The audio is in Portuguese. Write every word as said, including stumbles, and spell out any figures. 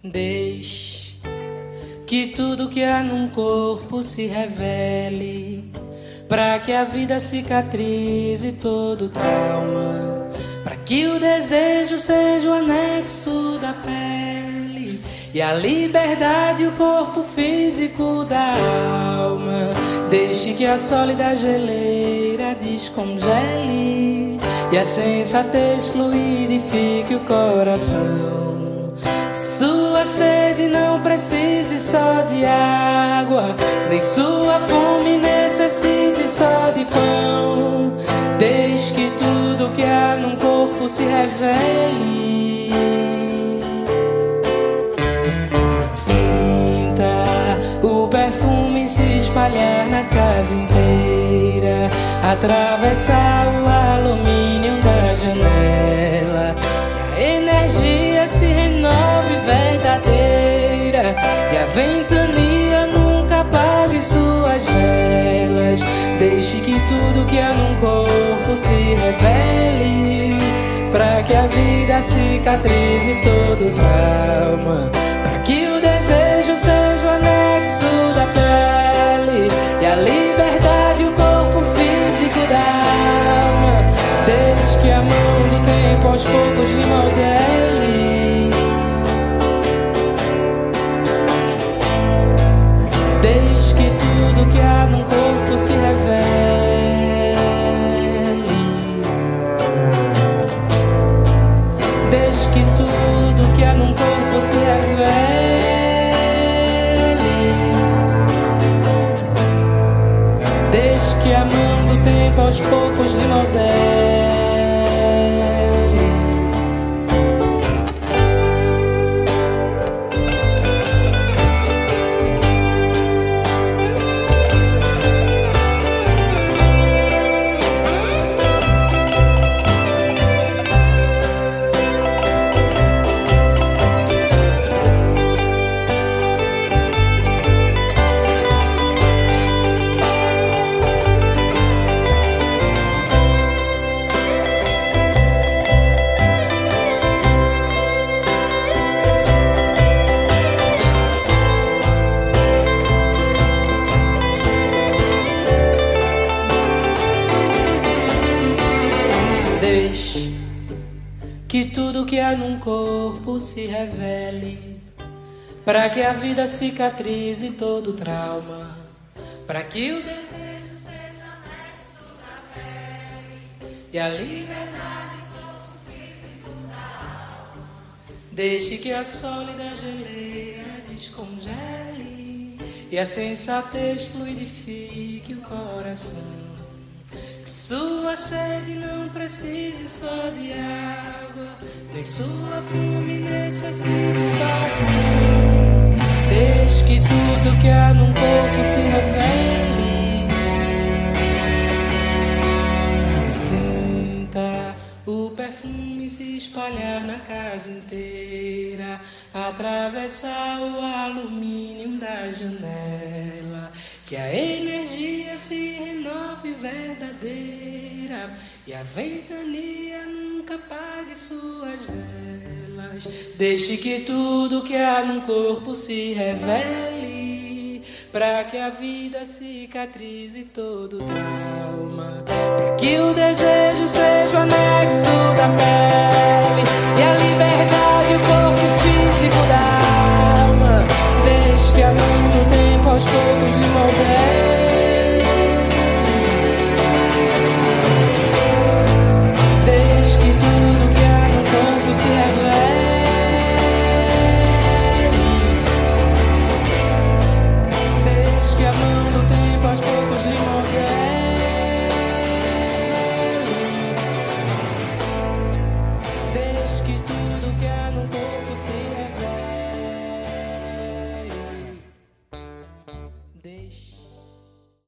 Deixe que tudo que há num corpo se revele, pra que a vida cicatrize todo trauma, pra que o desejo seja o anexo da pele e a liberdade o corpo físico da alma. Deixe que a sólida geleira descongele e a sensatez fluidifique o coração. Sua sede não precise só de água, nem sua fome necessite só de pão. Deixe que tudo que há num corpo se revele. Sinta o perfume se espalhar na casa inteira, atravessar o alumínio da janela, que a energia se renove verdadeira e a ventania nunca apague suas velas. Deixe que tudo que há num corpo se revele, pra que a vida cicatrize todo trauma, pra que o desejo seja o anexo da pele e a liberdade o corpo físico da alma. Deixe que a mão do tempo aos poucos lhe modele. Deixe que tudo que há num corpo se revele. Deixe que tudo que há num corpo se revele. Deixe que a mão do tempo aos poucos lhe modele. Deixe que tudo que há num corpo se revele, pra que a vida cicatrize todo trauma, pra que o desejo seja anexo da pele e a liberdade o corpo físico da alma. Deixe que a sólida geleira descongele e a sensatez fluidifique o coração. Sua sede não precise só de água, nem sua fome necessite só de pão. Deixe que tudo que há num corpo se revele. Sinta o perfume se espalhar na casa inteira, atravessar o alumínio da janela, que a energia se renove verdadeira e a ventania nunca apague suas velas. Deixe que tudo que há num corpo se revele, pra que a vida cicatrize todo trauma, pra que o desejo